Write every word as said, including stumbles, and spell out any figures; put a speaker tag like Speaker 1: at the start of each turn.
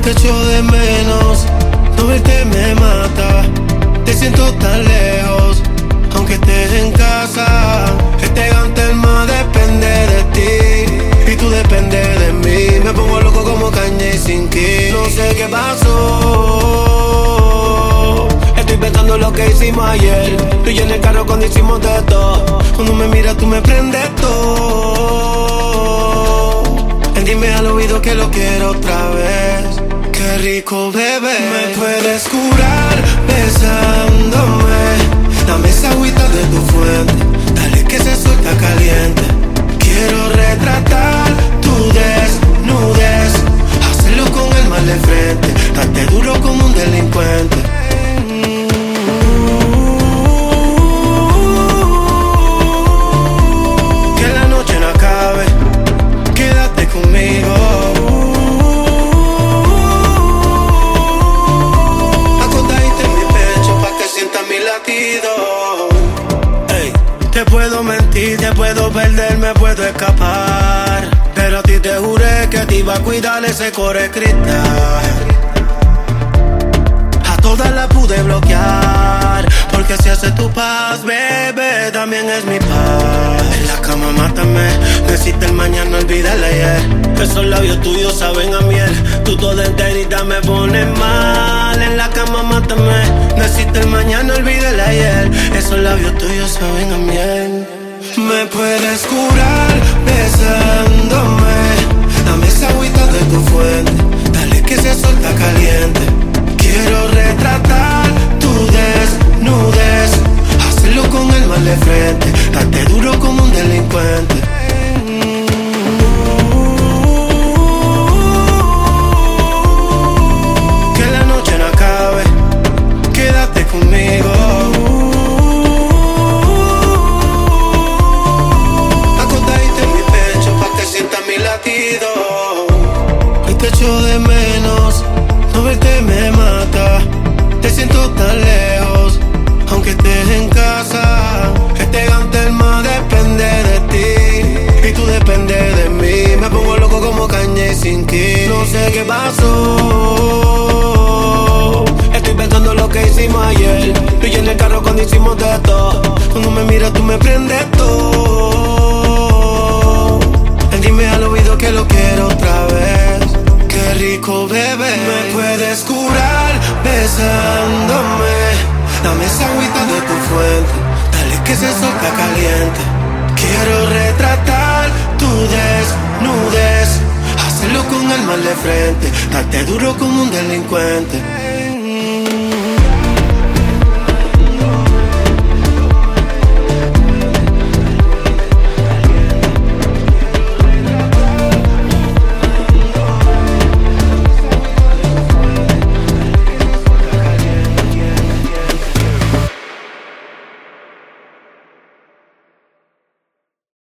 Speaker 1: te echo de menos, no verte me mata. Te siento tan lejos, aunque estés en casa. Este Gantelma depende de ti y tú dependes de mí. Me pongo loco como Kanye sin Kim. No sé qué pasó, estoy pensando lo que hicimos ayer. Tú y yo en el carro cuando hicimos de todo. Cuando me miras tú me prendes todo. Dime al oído que lo quiero otra vez. Qué rico, bebé. Me puedes curar besándome. Dame esa agüita de tu fuente. Dale que se suelta caliente. Quiero retratar tu desnudez. Hacerlo con el mal de frente. Darte duro como un delincuente. Que la noche no acabe. Quédate conmigo. Acostadita en mi pecho pa' que sientas mi latido. Ey, te puedo mentir, te puedo perder, me puedo escapar, pero a ti te juré que te iba a cuidar ese core cristal. A todas las pude bloquear, porque si hace tu paz, bebé, también es mi paz. En la cama mátame, no existe el mañana, olvida el ayer. Esos labios tuyos saben a miel, tú toda enterita me pones mal. En la cama mátame, no existe el mañana, olvida el ayer. Esos labios tuyos saben a miel. Me puedes curar besándome. Dame esa agüita de tu fuente. Dale que se suelta caliente. Quiero retratar tu desnudez. Hacerlo con el mal de frente. Darte duro como un delincuente. Que la noche no acabe. Quédate conmigo. Acostadita en mi pecho pa' que sientas mi latido. Hoy te echo de menos, no verte me mata. Te siento tan lejos, aunque estés en casa. Este Gantelma depende de ti y tú dependes de mí. Me pongo loco como Kanye sin Kim. No sé qué pasó, estoy pensando lo que hicimos ayer. Tú y yo en el carro cuando hicimos de todo. Cuando me miras tú me prendes todo. Dime al oído que lo quiero otra vez. Qué rico, bebé. Me puedes curar besándome. Dame esa agüita de tu fuente. Dale que se suelta caliente. Quiero retratar tu desnudez. Hacerlo con el mal de frente. Darte duro como un delincuente.